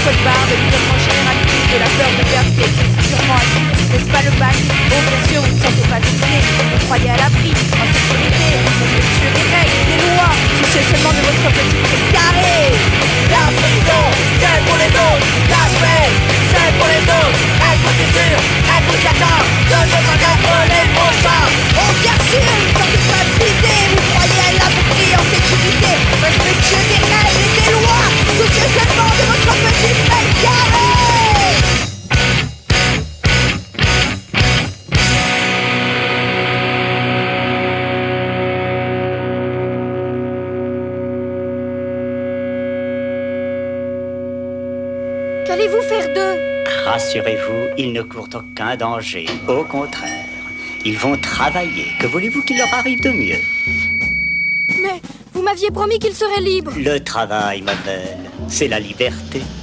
code barre de l'isolement généralisé de la peur de perte qui existe sûrement à tous. N'est-ce pas le bac? Oh bien sûr, vous ne sentez pas visé. Vous croyez à l'abri, en sécurité, respectueux des règles et des lois, soucieux seulement de votre petit pied carré. La prison, c'est pour les autres. La paix, c'est pour les autres. Être sûr, être certain de ne pas être les prochains. Oh bien sûr, vous ne sentez pas visé. Vous croyez à l'abri, en sécurité, respectueux des règles et des lois, soucieux seulement de votre petit pied carré. Qu'allez-vous faire d'eux? Rassurez-vous, ils ne courent aucun danger. Au contraire, ils vont travailler. Que voulez-vous qu'il leur arrive de mieux? Mais vous m'aviez promis qu'ils seraient libres. Le travail, ma belle, c'est la liberté.